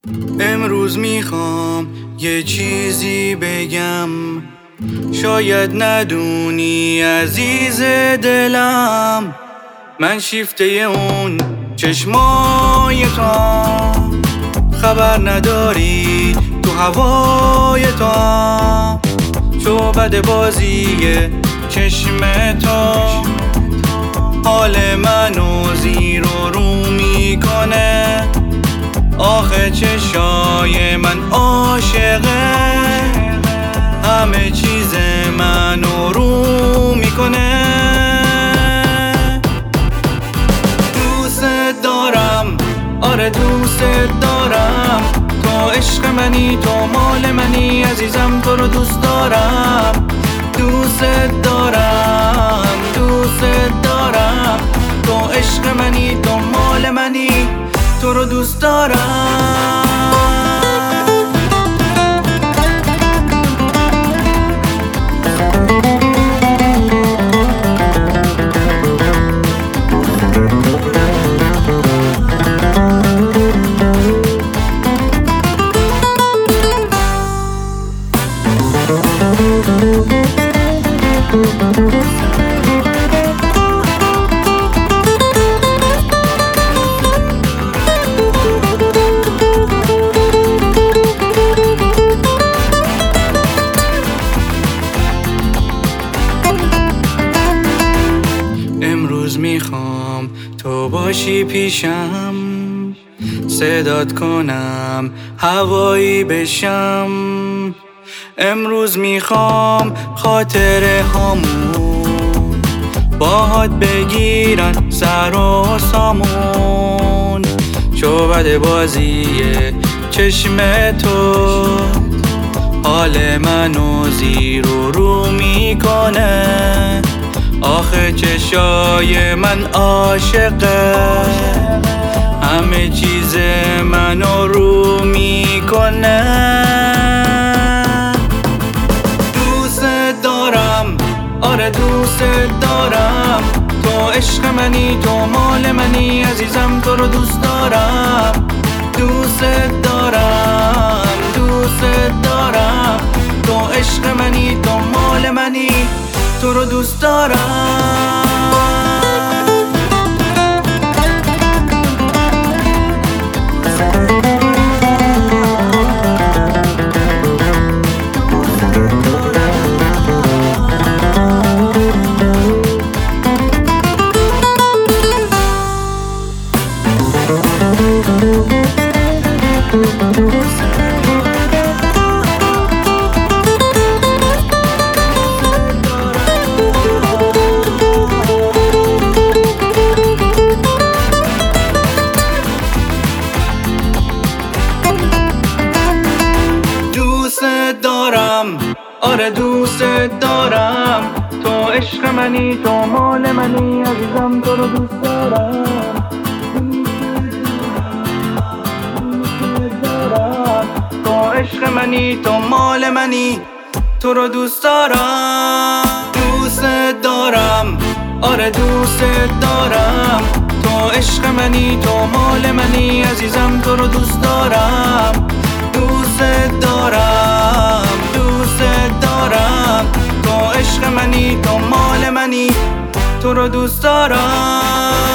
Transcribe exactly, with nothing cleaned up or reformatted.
امروز میخوام یه چیزی بگم، شاید ندونی عزیز دلم، من شیفته اون چشمای تو، خبر نداری تو هوای تو، شعبده بازی چشم تو حال منو زیر و رو میکنه. آخه چشای من عاشقه، همه چیز منو رو میکنه. دوست دارم، آره دوست دارم، تو عشق منی، تو مال منی عزیزم، تو رو دوست دارم. دوست دارم، دوست دارم، تو عشق منی، تو مال منی، تو رو دوست دارم. امروز میخوام تو باشی پیشم، صدات کنم هوایی بشم. امروز میخوام خاطره هامون باهات بگیرن سر و سامون، شعبده بازی چشم تو حال منو زیر و رو میکنه. آخه چشای من عاشقه، همه چیز منو رو میکنه. دوست دارم، آره دوست دارم، تو عشق منی، تو مال منی عزیزم، تو رو دوست دارم. دوست دارم، دوست دارم، تو عشق منی، تو مال منی، تو رو دوست دارم. دارم، آره دوست دارم، تو عشق منی، تو مال منی عزیزم، تو رو دوست دارم. دوست دارم، تو عشق منی، تو مال منی، تو رو دوست دارم. دوست دارم، آره دوست دارم، تو عشق منی، تو مال منی عزیزم، تو رو دوست دارم. دوست دارم، دوست دارم، تو عشق منی، تو مال منی، تو رو دوست دارم.